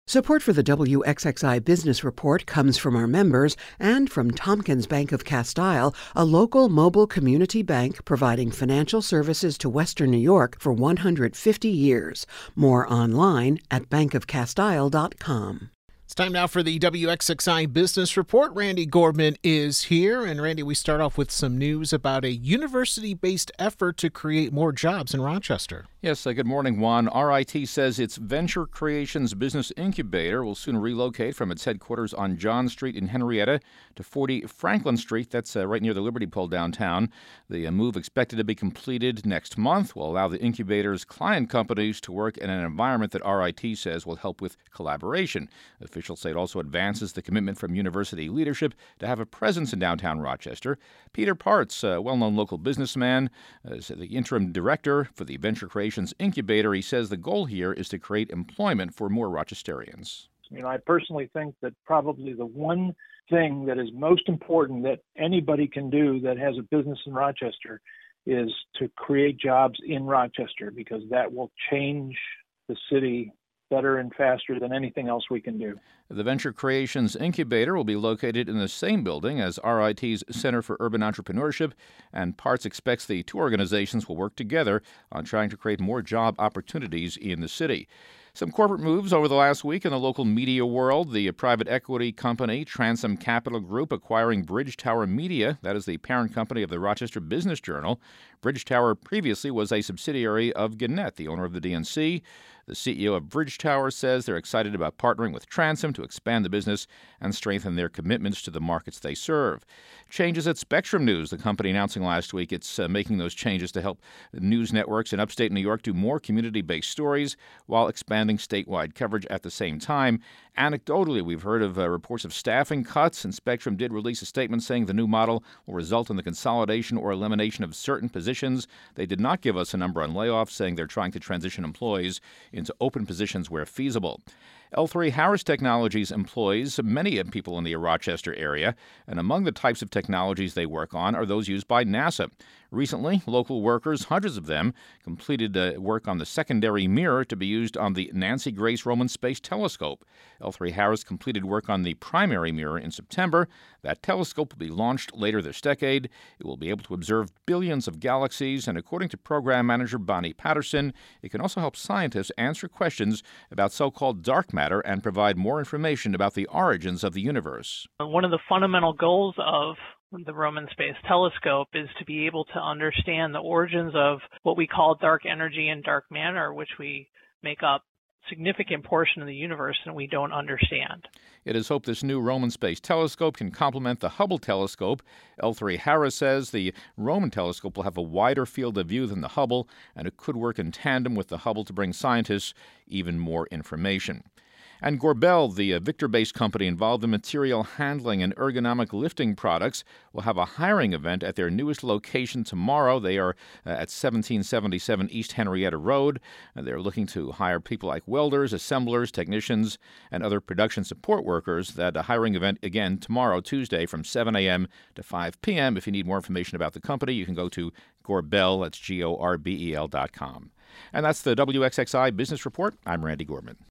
Support for the WXXI Business Report comes from our members and from Tompkins Bank of Castile, a local mobile community bank providing financial services to Western New York for 150 years. More online at bankofcastile.com. It's time now for the WXXI Business Report. Randy Gorman is here. And Randy, we start off with some news about a university-based effort to create more jobs in Rochester. Yes, good morning, Juan. RIT says its Venture Creations Business Incubator will soon relocate from its headquarters on John Street in Henrietta to 40 Franklin Street. That's right near the Liberty Pole downtown. The move, expected to be completed next month, will allow the incubator's client companies to work in an environment that RIT says will help with collaboration. Officials say it also advances the commitment from university leadership to have a presence in downtown Rochester. Peter Parts, a well-known local businessman, is the interim director for the Venture Creations Incubator. He says the goal here is to create employment for more Rochesterians. I personally think that probably the one thing that is most important that anybody can do that has a business in Rochester is to create jobs in Rochester, because that will change the city better and faster than anything else we can do. The Venture Creations Incubator will be located in the same building as RIT's Center for Urban Entrepreneurship, and Parts expects the two organizations will work together on trying to create more job opportunities in the city. Some corporate moves over the last week in the local media world. The private equity company Transom Capital Group acquiring Bridgetower Media. That is the parent company of the Rochester Business Journal. Bridgetower previously was a subsidiary of Gannett, the owner of the DNC. The CEO of Bridgetower says they're excited about partnering with Transom to expand the business and strengthen their commitments to the markets they serve. Changes at Spectrum News, the company announcing last week it's making those changes to help news networks in upstate New York do more community-based stories while expanding statewide coverage at the same time. Anecdotally, we've heard of reports of staffing cuts, and Spectrum did release a statement saying the new model will result in the consolidation or elimination of certain positions. They did not give us a number on layoffs, saying they're trying to transition employees into open positions where feasible. L3Harris Technologies employs many people in the Rochester area, and among the types of technologies they work on are those used by NASA. Recently, local workers, hundreds of them, completed work on the secondary mirror to be used on the Nancy Grace Roman Space Telescope. L3Harris completed work on the primary mirror in September. That telescope will be launched later this decade. It will be able to observe billions of galaxies, and according to program manager Bonnie Patterson, it can also help scientists answer questions about so-called dark matter and provide more information about the origins of the universe. One of the fundamental goals of the Roman Space Telescope is to be able to understand the origins of what we call dark energy and dark matter, which we make up a significant portion of the universe and we don't understand. It is hoped this new Roman Space Telescope can complement the Hubble telescope. L3Harris says the Roman telescope will have a wider field of view than the Hubble, and it could work in tandem with the Hubble to bring scientists even more information. And Gorbel, the Victor-based company involved in material handling and ergonomic lifting products, will have a hiring event at their newest location tomorrow. They are at 1777 East Henrietta Road. They're looking to hire people like welders, assemblers, technicians, and other production support workers. That hiring event, again, tomorrow, Tuesday, from 7 a.m. to 5 p.m. If you need more information about the company, you can go to Gorbel, that's Gorbel.com. And that's the WXXI Business Report. I'm Randy Gorman.